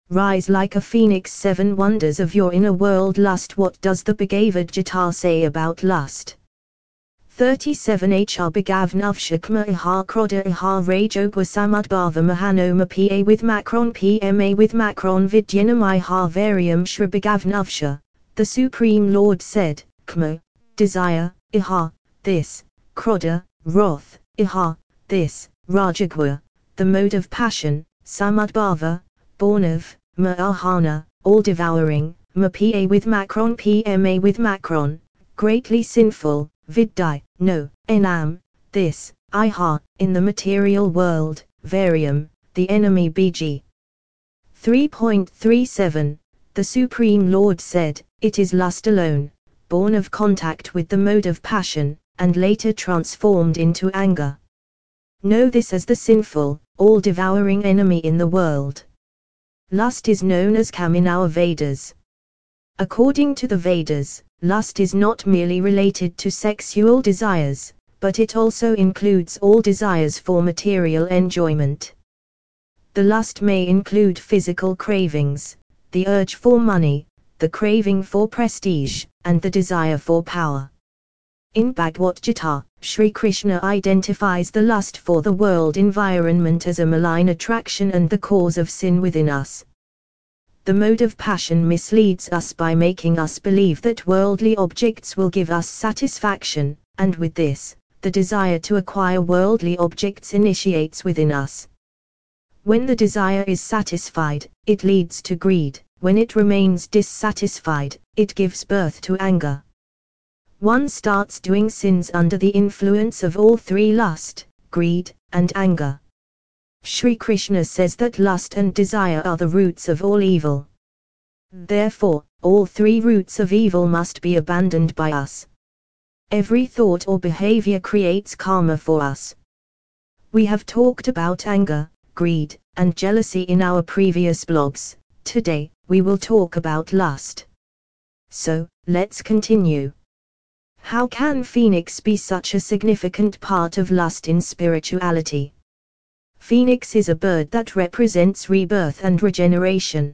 rise like a phoenix. 7 Wonders of your inner world. Lust. What does the Bhagavad Gita say about lust? 37 Hr Bhagavnavshakma Ihar Kroda Ihar Rajogwa Samudbhava Mahanoma Pa with Macron PMA with Macron Vidyanam Ihar Variam Shri Bhagavnavsha. The Supreme Lord said, Kma, desire, Ihar, this, Kroda, wrath, Ihar, this, Rajagwa, the mode of passion, Samudbhava, born of, Mahana, all devouring, Pa with Macron PMA with Macron, greatly sinful, Viddai, no, Enam, this, Ihar, in the material world, Variam, the enemy. BG 3.37 The Supreme Lord said, it is lust alone, born of contact with the mode of passion, and later transformed into anger. Know this as the sinful, all-devouring enemy in the world. Lust is known as Kam in our Vedas. According to the Vedas, lust is not merely related to sexual desires, but it also includes all desires for material enjoyment. The lust may include physical cravings, the urge for money, the craving for prestige, and the desire for power. In Bhagavad Gita, Sri Krishna identifies the lust for the world environment as a malign attraction and the cause of sin within us. The mode of passion misleads us by making us believe that worldly objects will give us satisfaction, and with this, the desire to acquire worldly objects initiates within us. When the desire is satisfied, it leads to greed. When it remains dissatisfied, it gives birth to anger. One starts doing sins under the influence of all three: lust, greed, and anger. Sri Krishna says that lust and desire are the roots of all evil. Therefore, all three roots of evil must be abandoned by us. Every thought or behavior creates karma for us. We have talked about anger, greed, and jealousy in our previous blogs. Today, we will talk about lust. So, let's continue. How can Phoenix be such a significant part of lust in spirituality? Phoenix is a bird that represents rebirth and regeneration.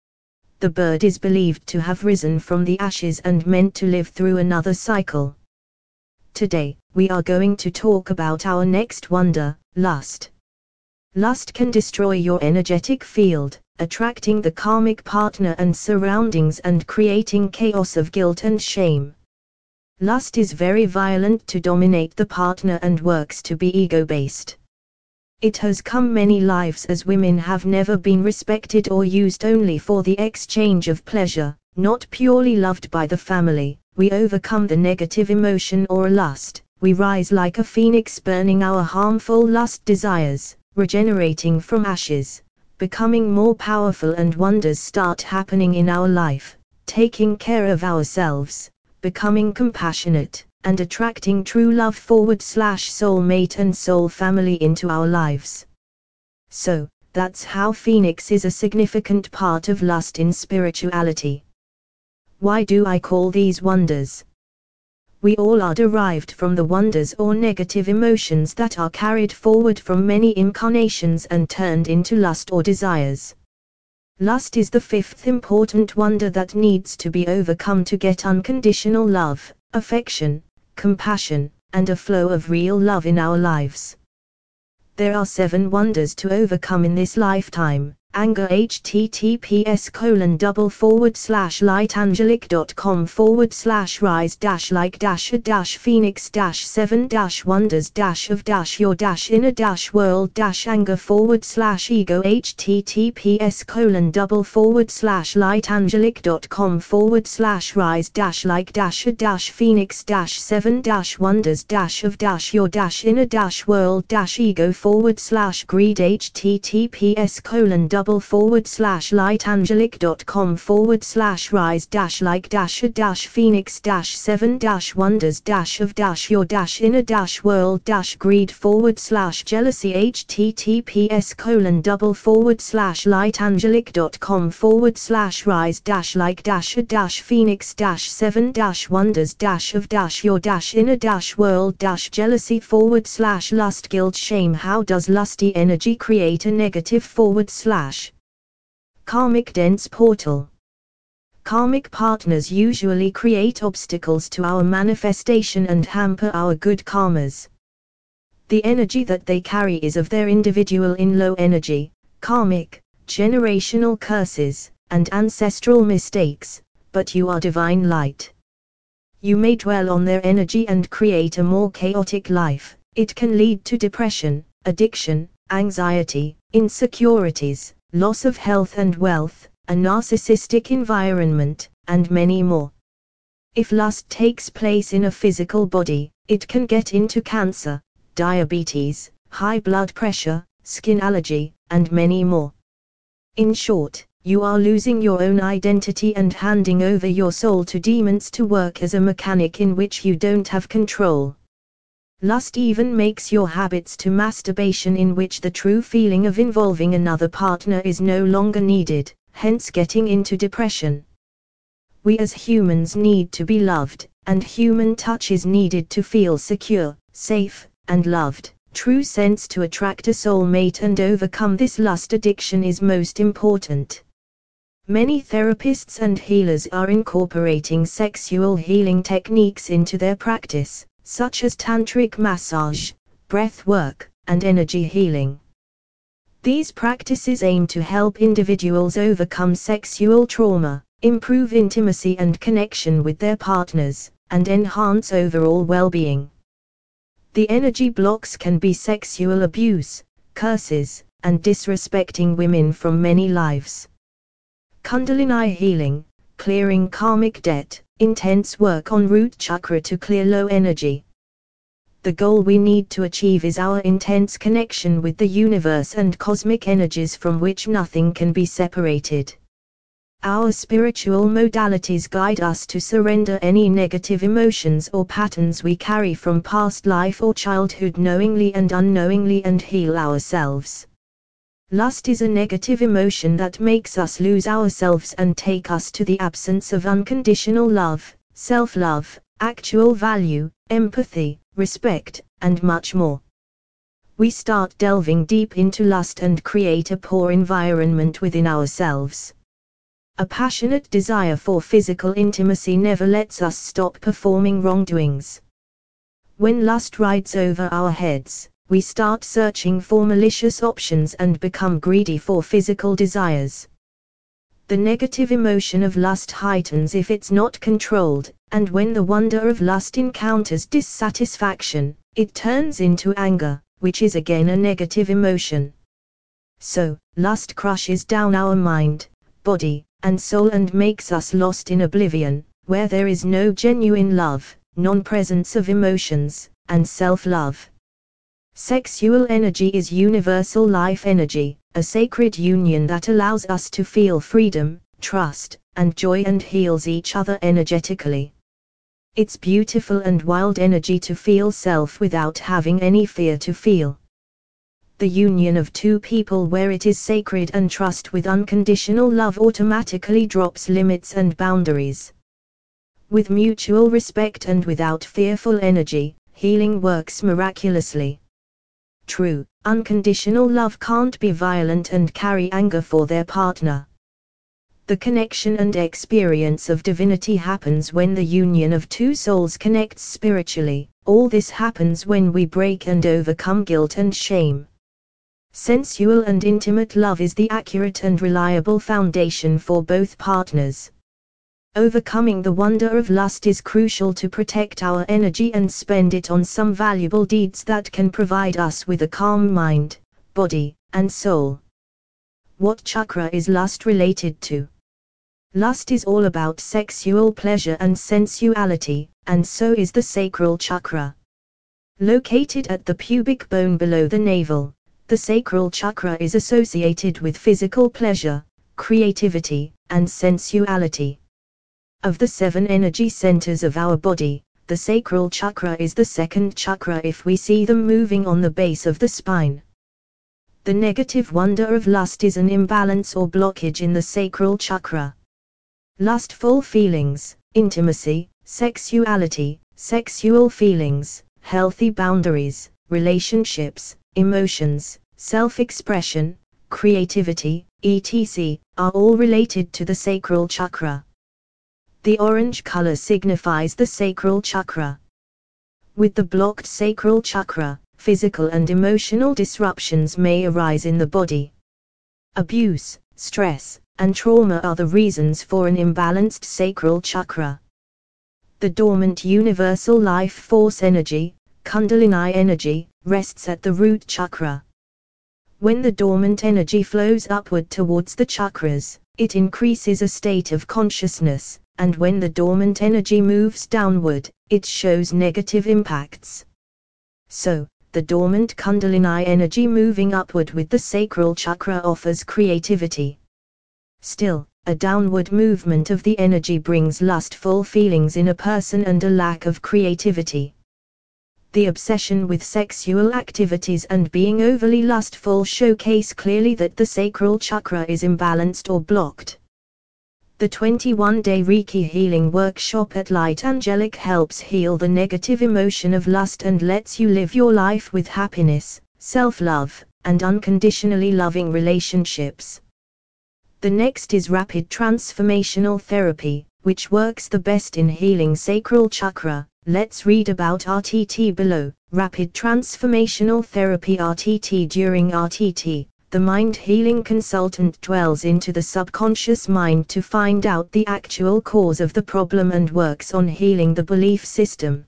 The bird is believed to have risen from the ashes and meant to live through another cycle. Today, we are going to talk about our next wonder, lust. Lust can destroy your energetic field, attracting the karmic partner and surroundings and creating chaos of guilt and shame. Lust is very violent to dominate the partner and works to be ego-based. It has come many lives as women have never been respected or used only for the exchange of pleasure, not purely loved by the family. We overcome the negative emotion or lust, we rise like a phoenix burning our harmful lust desires, regenerating from ashes, becoming more powerful, and wonders start happening in our life, taking care of ourselves, becoming compassionate, and attracting true love / soulmate and soul family into our lives. So, that's how Phoenix is a significant part of lust in spirituality. Why do I call these wonders? We all are derived from the wonders or negative emotions that are carried forward from many incarnations and turned into lust or desires. Lust is the fifth important wonder that needs to be overcome to get unconditional love, affection, compassion, and a flow of real love in our lives. There are 7 wonders to overcome in this lifetime. Anger. https://lightangelic.com/rise-like-of-your-inner-world-anger/ego https://rise-like-of-your-inner-world-ego/greed https://lightangelic.com/rise-like-of-your-inner-world-greed/jealousy https://rise-like-phoenix-7-wonders-your-inner-world-jealousy/lust guilt shame. How does lusty energy create a negative / Karmic dense portal. Karmic partners usually create obstacles to our manifestation and hamper our good karmas. The energy that they carry is of their individual in low energy, karmic, generational curses, and ancestral mistakes, but you are divine light. You may dwell on their energy and create a more chaotic life. It can lead to depression, addiction, anxiety, insecurities, loss of health and wealth, a narcissistic environment, and many more. If lust takes place in a physical body, it can get into cancer, diabetes, high blood pressure, skin allergy, and many more. In short, you are losing your own identity and handing over your soul to demons to work as a mechanic in which you don't have control. Lust even makes your habits to masturbation in which the true feeling of involving another partner is no longer needed, hence getting into depression. We as humans need to be loved, and human touch is needed to feel secure, safe, and loved. True sense to attract a soulmate and overcome this lust addiction is most important. Many therapists and healers are incorporating sexual healing techniques into their practice, such as tantric massage, breath work, and energy healing. These practices aim to help individuals overcome sexual trauma, improve intimacy and connection with their partners, and enhance overall well-being. The energy blocks can be sexual abuse, curses, and disrespecting women from many lives. Kundalini healing, clearing karmic debt, intense work on root chakra to clear low energy. The goal we need to achieve is our intense connection with the universe and cosmic energies from which nothing can be separated. Our spiritual modalities guide us to surrender any negative emotions or patterns we carry from past life or childhood knowingly and unknowingly and heal ourselves. Lust is a negative emotion that makes us lose ourselves and take us to the absence of unconditional love, self-love, actual value, empathy, respect, and much more. We start delving deep into lust and create a poor environment within ourselves. A passionate desire for physical intimacy never lets us stop performing wrongdoings. When lust rides over our heads, we start searching for malicious options and become greedy for physical desires. The negative emotion of lust heightens if it's not controlled, and when the wonder of lust encounters dissatisfaction, it turns into anger, which is again a negative emotion. So, lust crushes down our mind, body, and soul and makes us lost in oblivion, where there is no genuine love, non-presence of emotions, and self-love. Sexual energy is universal life energy, a sacred union that allows us to feel freedom, trust, and joy and heals each other energetically. It's beautiful and wild energy to feel self without having any fear to feel. The union of two people where it is sacred and trust with unconditional love automatically drops limits and boundaries. With mutual respect and without fearful energy, healing works miraculously. True, unconditional love can't be violent and carry anger for their partner. The connection and experience of divinity happens when the union of two souls connects spiritually. All this happens when we break and overcome guilt and shame. Sensual and intimate love is the accurate and reliable foundation for both partners. Overcoming the wonder of lust is crucial to protect our energy and spend it on some valuable deeds that can provide us with a calm mind, body, and soul. What chakra is lust related to? Lust is all about sexual pleasure and sensuality, and so is the sacral chakra. Located at the pubic bone below the navel, the sacral chakra is associated with physical pleasure, creativity, and sensuality. Of the 7 energy centers of our body, the sacral chakra is the second chakra if we see them moving on the base of the spine. The negative wonder of lust is an imbalance or blockage in the sacral chakra. Lustful feelings, intimacy, sexuality, sexual feelings, healthy boundaries, relationships, emotions, self-expression, creativity, etc., are all related to the sacral chakra. The orange color signifies the sacral chakra. With the blocked sacral chakra, physical and emotional disruptions may arise in the body. Abuse, stress, and trauma are the reasons for an imbalanced sacral chakra. The dormant universal life force energy, Kundalini energy, rests at the root chakra. When the dormant energy flows upward towards the chakras, it increases a state of consciousness, and when the dormant energy moves downward, it shows negative impacts. So, the dormant Kundalini energy moving upward with the sacral chakra offers creativity. Still, a downward movement of the energy brings lustful feelings in a person and a lack of creativity. The obsession with sexual activities and being overly lustful showcase clearly that the sacral chakra is imbalanced or blocked. The 21-day Reiki healing workshop at Light Angelic helps heal the negative emotion of lust and lets you live your life with happiness, self-love, and unconditionally loving relationships. The next is Rapid Transformational Therapy, which works the best in healing sacral chakra. Let's read about RTT below. Rapid Transformational Therapy RTT. During RTT, the mind healing consultant dwells into the subconscious mind to find out the actual cause of the problem and works on healing the belief system.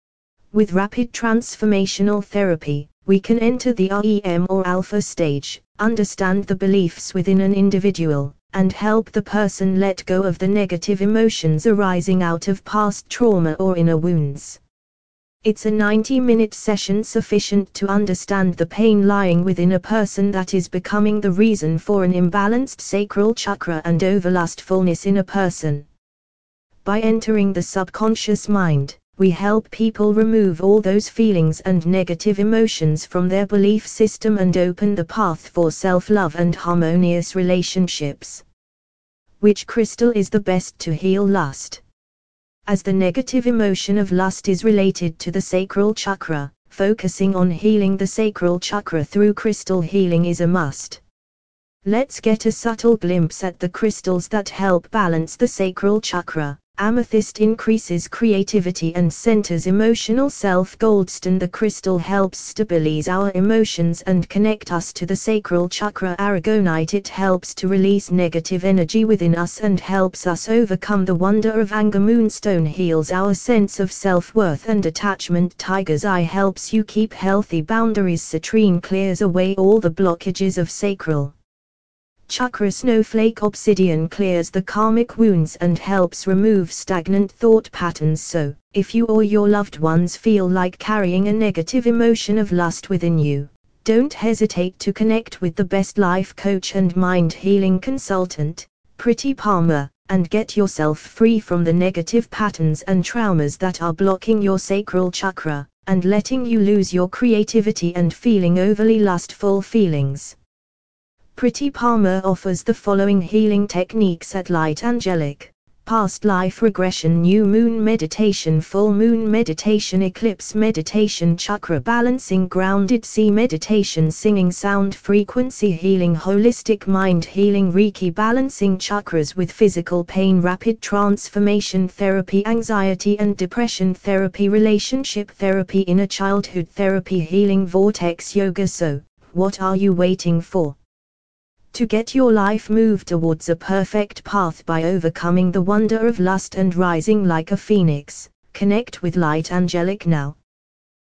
With Rapid Transformational Therapy, we can enter the REM or alpha stage, understand the beliefs within an individual, and help the person let go of the negative emotions arising out of past trauma or inner wounds. It's a 90-minute session sufficient to understand the pain lying within a person that is becoming the reason for an imbalanced sacral chakra and overlustfulness in a person. By entering the subconscious mind, we help people remove all those feelings and negative emotions from their belief system and open the path for self-love and harmonious relationships. Which crystal is the best to heal lust? As the negative emotion of lust is related to the sacral chakra, focusing on healing the sacral chakra through crystal healing is a must. Let's get a subtle glimpse at the crystals that help balance the sacral chakra. Amethyst increases creativity and centers emotional self. Goldstone, the crystal, helps stabilize our emotions and connect us to the sacral chakra. Aragonite, it helps to release negative energy within us and helps us overcome the wonder of anger. Moonstone heals our sense of self-worth and attachment. Tiger's Eye helps you keep healthy boundaries. Citrine clears away all the blockages of sacral chakra. Snowflake Obsidian clears the karmic wounds and helps remove stagnant thought patterns. So, if you or your loved ones feel like carrying a negative emotion of lust within you, don't hesitate to connect with the best life coach and mind healing consultant, Priti Palmer, and get yourself free from the negative patterns and traumas that are blocking your sacral chakra, and letting you lose your creativity and feeling overly lustful feelings. Priti Palmer offers the following healing techniques at Light Angelic: past life regression, new moon meditation, full moon meditation, eclipse meditation, chakra balancing, grounded sea meditation, singing sound frequency healing, holistic mind healing, Reiki balancing chakras with physical pain, rapid transformation therapy, anxiety and depression therapy, relationship therapy, inner childhood therapy, healing vortex yoga. So, what are you waiting for? To get your life moved towards a perfect path by overcoming the wonder of lust and rising like a phoenix, connect with Light Angelic now.